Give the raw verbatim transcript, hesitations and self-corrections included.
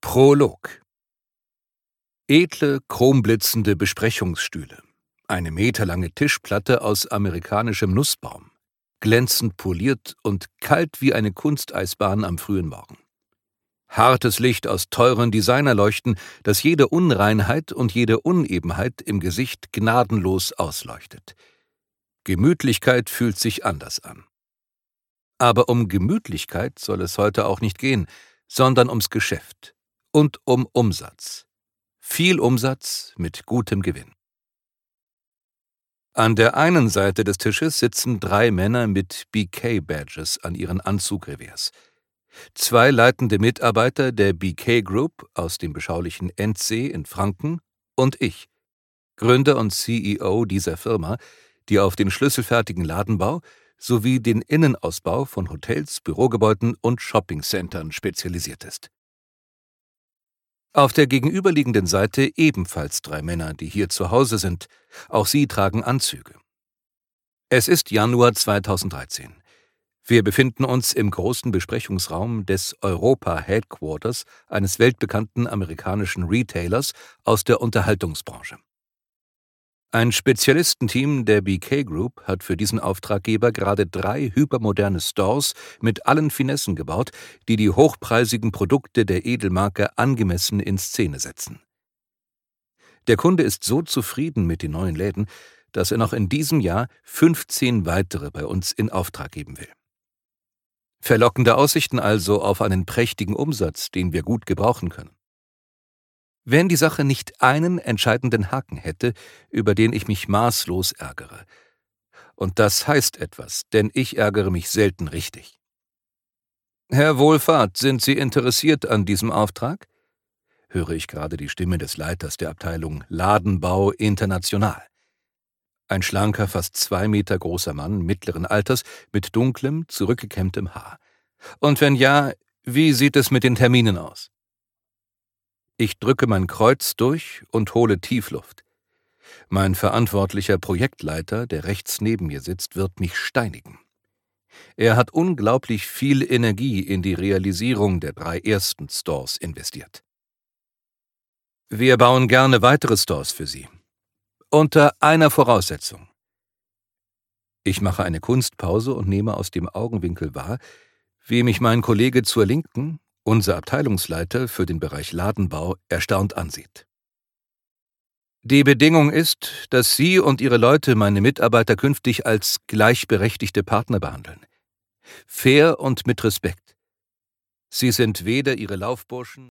Prolog. Edle, chromblitzende Besprechungsstühle, eine meterlange Tischplatte aus amerikanischem Nussbaum, glänzend poliert und kalt wie eine Kunsteisbahn am frühen Morgen. Hartes Licht aus teuren Designerleuchten, das jede Unreinheit und jede Unebenheit im Gesicht gnadenlos ausleuchtet. Gemütlichkeit fühlt sich anders an. Aber um Gemütlichkeit soll es heute auch nicht gehen, sondern ums Geschäft und um Umsatz. Viel Umsatz mit gutem Gewinn. An der einen Seite des Tisches sitzen drei Männer mit B K-Badges an ihren Anzugrevers. Zwei leitende Mitarbeiter der B K Group aus dem beschaulichen Endsee in Franken und ich, Gründer und C E O dieser Firma, die auf den schlüsselfertigen Ladenbau sowie den Innenausbau von Hotels, Bürogebäuden und Shoppingcentern spezialisiert ist. Auf der gegenüberliegenden Seite ebenfalls drei Männer, die hier zu Hause sind. Auch sie tragen Anzüge. Es ist Januar zweitausenddreizehn. Wir befinden uns im großen Besprechungsraum des Europa-Headquarters eines weltbekannten amerikanischen Retailers aus der Unterhaltungsbranche. Ein Spezialistenteam der B K Group hat für diesen Auftraggeber gerade drei hypermoderne Stores mit allen Finessen gebaut, die die hochpreisigen Produkte der Edelmarke angemessen in Szene setzen. Der Kunde ist so zufrieden mit den neuen Läden, dass er noch in diesem Jahr fünfzehn weitere bei uns in Auftrag geben will. Verlockende Aussichten also auf einen prächtigen Umsatz, den wir gut gebrauchen können. Wenn die Sache nicht einen entscheidenden Haken hätte, über den ich mich maßlos ärgere. Und das heißt etwas, denn ich ärgere mich selten richtig. »Herr Wohlfahrt, sind Sie interessiert an diesem Auftrag?« höre ich gerade die Stimme des Leiters der Abteilung Ladenbau International. Ein schlanker, fast zwei Meter großer Mann mittleren Alters mit dunklem, zurückgekämmtem Haar. »Und wenn ja, wie sieht es mit den Terminen aus?« Ich drücke mein Kreuz durch und hole Tiefluft. Mein verantwortlicher Projektleiter, der rechts neben mir sitzt, wird mich steinigen. Er hat unglaublich viel Energie in die Realisierung der drei ersten Stores investiert. Wir bauen gerne weitere Stores für Sie. Unter einer Voraussetzung. Ich mache eine Kunstpause und nehme aus dem Augenwinkel wahr, wie mich mein Kollege zur Linken, unser Abteilungsleiter für den Bereich Ladenbau, erstaunt ansieht. Die Bedingung ist, dass Sie und Ihre Leute meine Mitarbeiter künftig als gleichberechtigte Partner behandeln. Fair und mit Respekt. Sie sind weder Ihre Laufburschen